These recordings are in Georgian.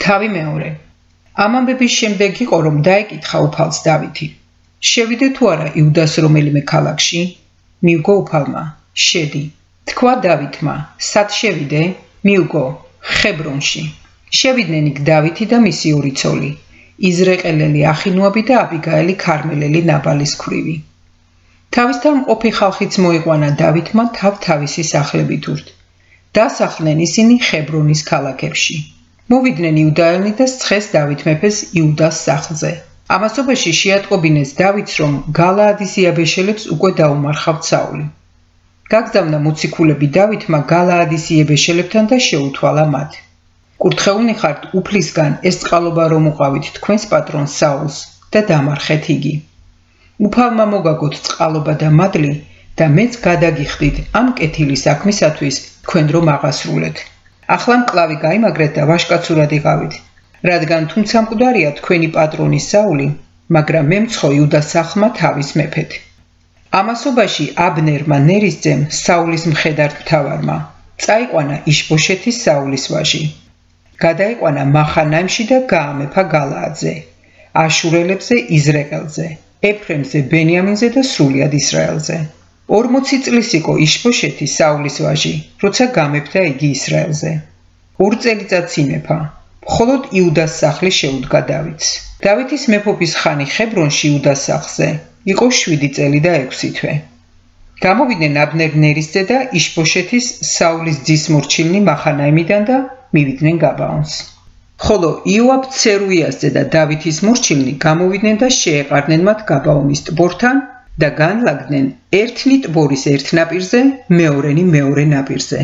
თავი მეორე. ამ ამბების შემდეგ იყო, რომ დაეკითხა უფალს დავითი. შევიდე თუ არა იუდას რომელიმე ქალაქში? მიუგო უფალმა, შედი. თქვა დავითმა, სად შევიდე? მიუგო, ხებრონში. შევიდნენ იქ დავითი და მისი ორი ცოლი, იზრაელელი ახინუაბი და აბიგაელი ქარმელელი ნაბალის ქვრივი. თავისთან მყოფი ხალხიც მოიყვანა დავითმა თავ-თავისი სახლებით ურთ. დასახლდნენ ისინი ხებრონის ქალაქებში. მოვიდნენ იუდაელნი და სცხეს დავით მეფეს იუდას სახლზე. ამასობაში შეატყობინეს დავითს, რომ გალაადის იაბეშელებს უკვე დაუმარხავთ საული. გაგზავნა მოციქულები დავითმა გალაადის იაბეშელებთან და შეუთვალა მათ. კურთხეულნი ხართ უფლისგან ეს წყალობა რომ უყავით თქვენს პატრონს საულს და დამარხეთ იგი. უფალმა მოგაგოთ წყალობა და მადლი და მეც გადაგიხდით ამ კეთილი საქმისათვის თქვენ რომ აღასრულეთ. ახლა მკლავი გაიმაგრეთ და ვაშკაცურად იყავით, რადგან თუმცა მკვდარია თქვენი პატრონი საული, მაგრამ მე მცხო იუდას სახლმა თავის მეფეთ. ამასობაში აბნერმა ნერისძემ საულის მხედართ მთავარმა წაიყვანა იშბოშეთის საულის ვაჟი. გადაიყვანა მახანაიმში და გაამეფა გალაადზე, აშურელებზე, იზრაელზე, ეფრემზე, ბენიამინზე და სრულიად ისრაელზე. 40 წლის იყო იშბოშეთი საულის ვაჟი, როცა გამეფდა იგი ისრაელზე. 2 წელიწადს იმეფა, მხოლოდ იუდას სახლი შეუდგა დავითს. დავითის მეფობის ხანი ხებრონში იუდას სახლზე იყო 7 წელი და 6 თვე. გამოვიდნენ აბნერ ნერისძე და იშბოშეთის საულის ძის მორჩილნი მახანაიმიდან და მივიდნენ გაბაონს. ხოლო იოაბ ცერუიასძე და დავითის მორჩილნი გამოვიდნენ და შეეყარნენ მათ გაბაონის ტბორთან და განლაგდნენ ერთნი ტბორის ერთ ნაპირზე, მეორენი მეორე ნაპირზე.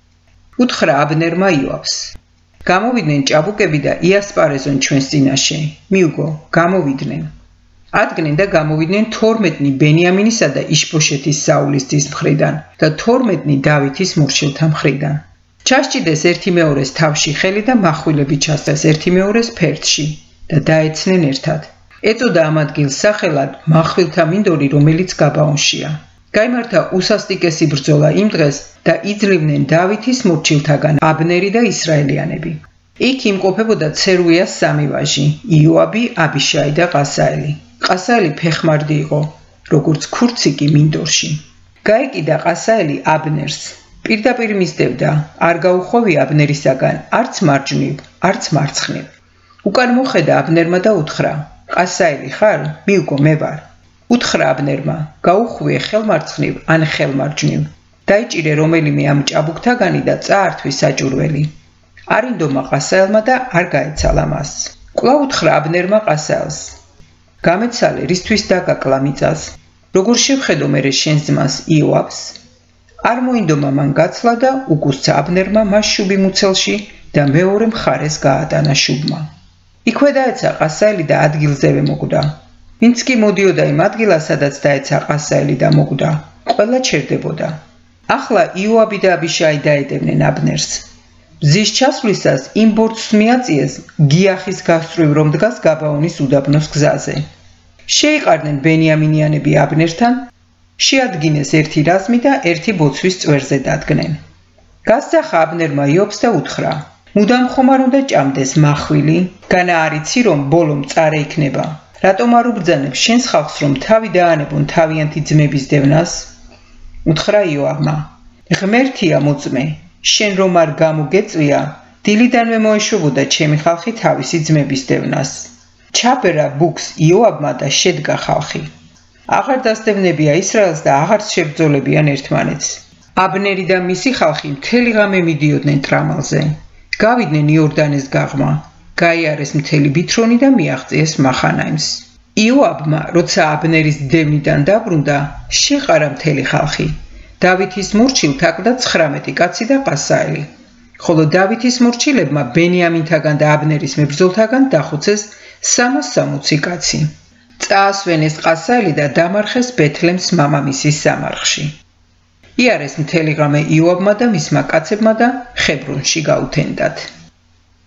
უთხრა აბნერმა იოაბს, გამოვიდნენ ჭაბუკები და იასპარეზონ ჩვენს წინაშე. მიუგო, გამოვიდნენ. ადგნენ და გამოვიდნენ 12 ბენიამინისა და იშბოშეთის საულის ძის მხრიდან და 12 დავითის მორჩილთა მხრიდან. ჩასჭიდეს ერთი მეორეს თავში ხელი და מחვილები ჩასწეს ერთი მეორეს ფერდში და დაეცნენ ერთად. ეწოდა ამ ადგილს სახელად מחვილთა მინდორი, რომელიც გაბაონშია. გაიმართა უსასტიკესი ბრძოლა იმ დღეს და იძლივნენ დავითის მორჩილთაგან აბნერი და ისრაელიანები. იქ იმყოფებოდა ცერუიას სამი ვაჟი, იოაბი, აბიშაი და ყასაელი. ყასაელი ფეხმარდი იყო, როგორც ქურციკი მინდორში. გაეკიდა ყასაელი აბნერს. პირდაპირ მისდევდა, არ გაუხვევი აბნერისაგან, არც მარჯვნივ, არც მარცხნივ. უკან მოხედა აბნერმა და უთხრა, ყასაელი ხარ? მიუგო, მე ვარ. უთხრა აბნერმა, გაუხვიე ხელმარცხნივ ან ხელმარჯვნივ. დაიჭირე რომელიმე ამ ჭაბუკთაგანი და წაართვი საჭურველი. არინდომა ყასაელმა და არ გაეცალა მას. კვლავ უთხრა აბნერმა ყასაელს, გამეცალე რისთვის დაგაკლა მიწას, როგორ შევხედო მერე შენს ძმას იოაბს? არ მოინდომა მან გაცლა და უკუსცა აბნერმა მას შუბი მუცელში და მეორე მხარეს გაატანა შუბმა. იქვე დაეცა ყასაელი და ადგილზევე მოკვდა. ვინც კი მოდიოდა იმ ადგილას, სადაც დაეცა ყასაელი და მოკვდა, ყველა ჩერდებოდა. ახლა იოაბი და აბიშაი დაედევნენ აბნერს. მზის ჩასვლისას იმ ბორცვს მიაწიეს გიახის გასწვრივ რომ დგას გაბაონის უდაბნოს გზაზე. შეიყარდნენ ბენიამინიანები აბნერთან, შეადგინეს ერთი რაზმი და ერთი ბოცვის წვერზე დადგნენ. გასძახა აბნერმა იოაბს და უთხრა, მუდამ ხომ არ უნდა ჭამდეს მახვილი? განა არიცი რომ ბოლომ წარე იქნება. რატომ არ უბრძანებ შენს ხალხს რომ თავი დაანებონ თავიანთი ძმების დევნას? უთხრა იოაბმა, ღმერთია მოწმე, შენ რომ არ გამოგეწვია, დილიდანვე მოეშვებოდა ჩემი ხალხი თავისი ძმების დევნას. ჩაბერა ბუქს იოაბმა და შედგა ხალხი. აღარ დასდევნებია ისრაელს და აღარც შებრძოლებიან ერთმანეთს. აბნერი და მისი ხალხი მთელი ღამე მიდიოდნენ ტრამალზე. გავიდნენ იორდანეს გაღმა, გაიარეს მთელი ბითრონი და მიაღწიეს მახანაიმს. იოაბმა, როცა აბნერის დევნიდან დაბრუნდა, შეყარა მთელი ხალხი. დავითის მორჩილთ აკლდა 19 კაცი და ყასაელი. ხოლო დავითის მორჩილებმა ბენიამინთაგან და აბნერის მებრძოლთაგან დახუცეს 360 კაცი. წაასვენეს ყასაელი და დამარხეს ბეთლემს მამამისის სამარხში. იარეს მთელი ღამე იოაბმა და მისმა კაცებმა და ხებრონში გაუთენდათ.